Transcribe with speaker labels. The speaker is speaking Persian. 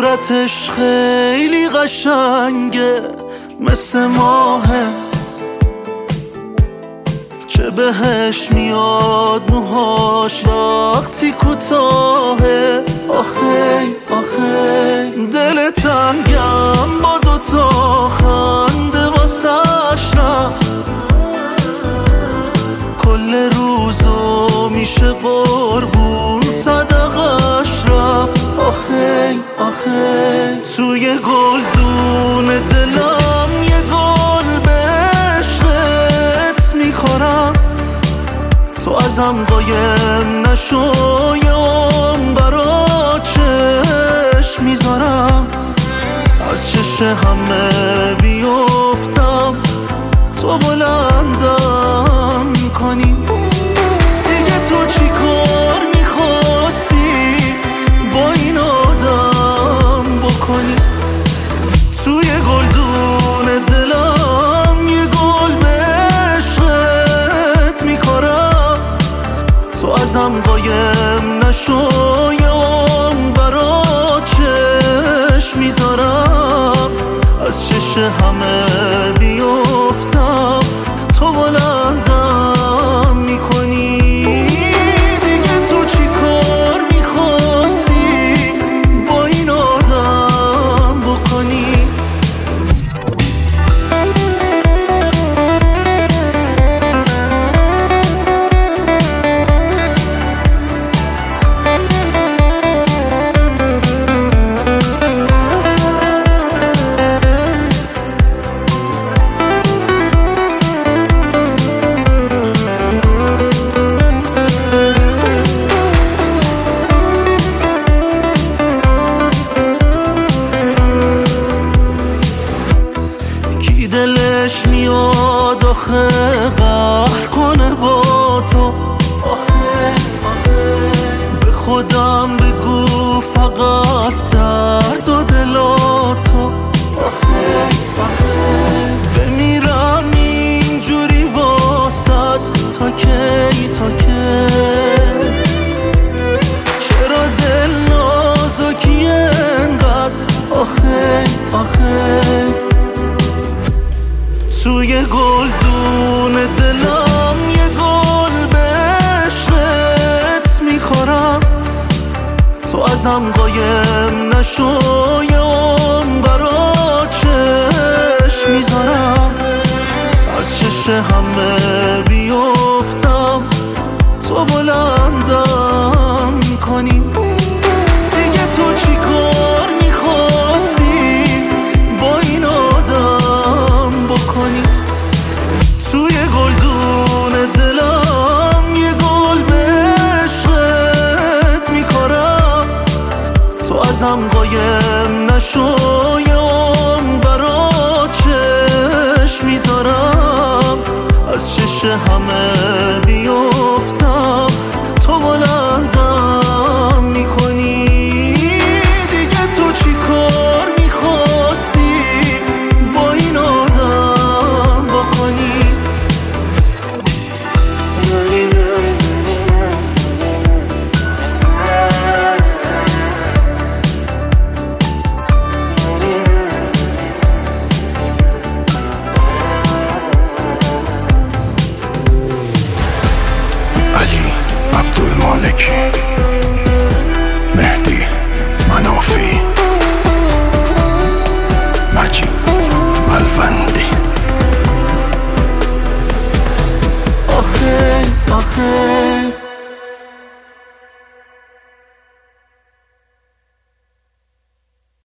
Speaker 1: صورتش خیلی قشنگه مثل ماهه، چه بهش میاد موهاش وقتی کوتاهه. آخه آخه دل تنگم با دوتا خنده واسش رفت، کل روزو میشه قربون صدقش رفت. آخه آخه توی گلدون دلم یه گل به عشقت میخورم، تو ازم قایم نشو یام برا چشم میذارم، از چش همه بیفتم تو بلندم میکنی. دیگه تو چی کار میخواستی با این آدم بکنی؟ توی گلدون دلم یه گل به عشقت میکارم، تو ازم قایم نشو یام برا چشم میذارم، از چش همه بیفتم تو بلندم میکنی. دیگه تو چی کار میخواستی با این آدم بکنی؟ دلش میاد آخه قهر کنه با تو، آخه آخه به خودم بگو فقط درد و دلاتو. آخه آخه بمیرم اینجوری واسط تا کی تا کی؟ چرا دل نازکی انقدر؟ آخه آخه توی گلدون دلم یه گل به عشقت میخورم، تو ازم قایم نشو یام برا چشم میذارم، از چش همه بیفتم تو بلندم میکنی. دیگه تو چی کار میخواستی با این آدم بکنی؟ توی گلدون دلم یه گل به عشقت میکارم، تو ازم قایم نشو یام برا چشم میذارم، از چش همه بیفتم تو بلندم میکنی. دیگه تو چی کار میخواستی با این آدم بکنی؟
Speaker 2: علی عبدالمالکی، مهدی منافی، مجید ملوندی.
Speaker 1: آخه آخه